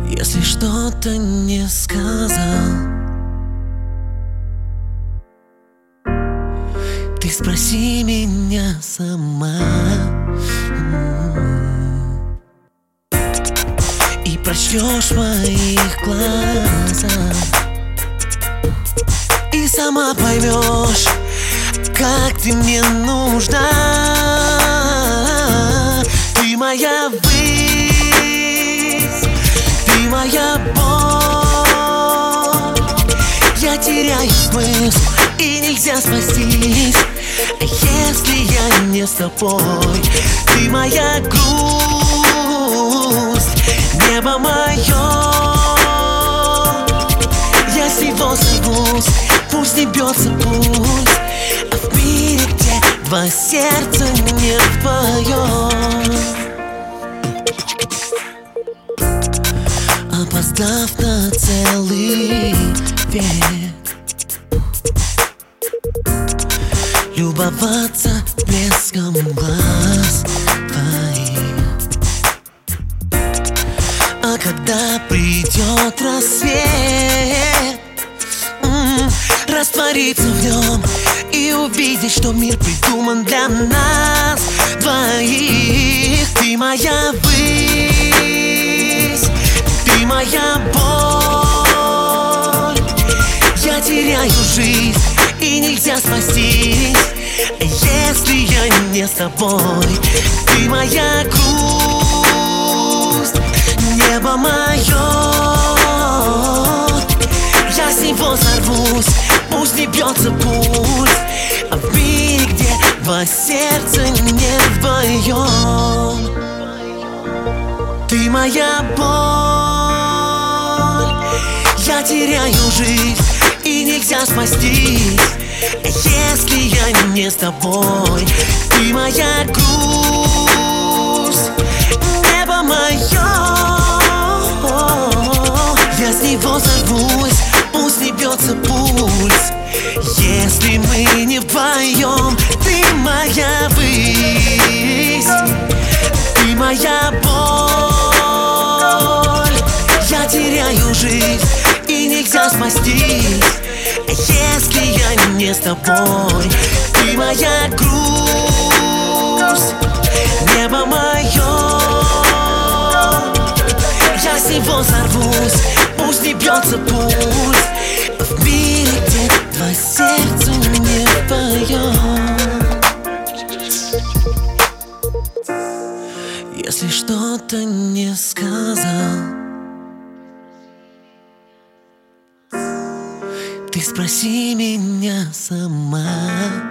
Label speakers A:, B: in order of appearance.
A: Если что-то не сказал, ты спроси меня сама. И прочтешь в моих глазах, и сама поймешь, как ты мне нужна. Ты моя высь, ты моя боль. Я теряю смысл, и нельзя спастись, если я не с тобой. Ты моя грусть, небо мое. Я с него сорвусь, пусть не бьется пульс, а в мире, где два сердца не вдвоем. Опоздав на целый век, любоваться блеском глаз твоих. А когда придет рассвет, раствориться в нем и увидеть, что мир придуман для нас двоих. Ты моя высь, ты моя боль. Я теряю жизнь, и нельзя спастись, если я не с тобой. Ты моя грусть, небо мое. Я с него сорвусь, пусть не бьется пульс, а в мире, где два сердца не вдвоем. Ты моя боль. Я теряю жизнь, и нельзя спастись, если я не с тобой. Ты моя грусть, небо мое. Я с него сорвусь, пусть не бьется пульс, если мы не вдвоем. Ты моя высь, ты моя боль. Я теряю жизнь, и нельзя спастись, если я не с тобой. Ты моя грусть, небо мое. Я с него сорвусь, пусть не бьется пульс, в мире, где два сердца не вдвоем. Если что-то не сказал, ты спроси меня сама.